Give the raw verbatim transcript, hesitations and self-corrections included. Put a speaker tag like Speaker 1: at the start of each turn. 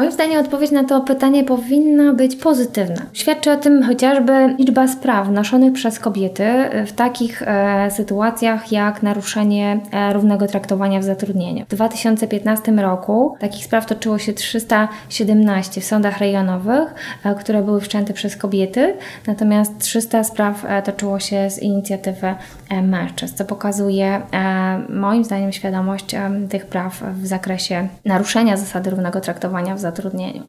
Speaker 1: Moim zdaniem odpowiedź na to pytanie powinna być pozytywna. Świadczy o tym chociażby liczba spraw wnoszonych przez kobiety w takich e, sytuacjach jak naruszenie e, równego traktowania w zatrudnieniu. W dwa tysiące piętnastym roku takich spraw toczyło się trzysta siedemnaście w sądach rejonowych, e, które były wszczęte przez kobiety, natomiast trzysta spraw e, toczyło się z inicjatywy e, mężczyzn, co pokazuje e, moim zdaniem świadomość e, tych praw w zakresie naruszenia zasady równego traktowania w zatrudnieniu.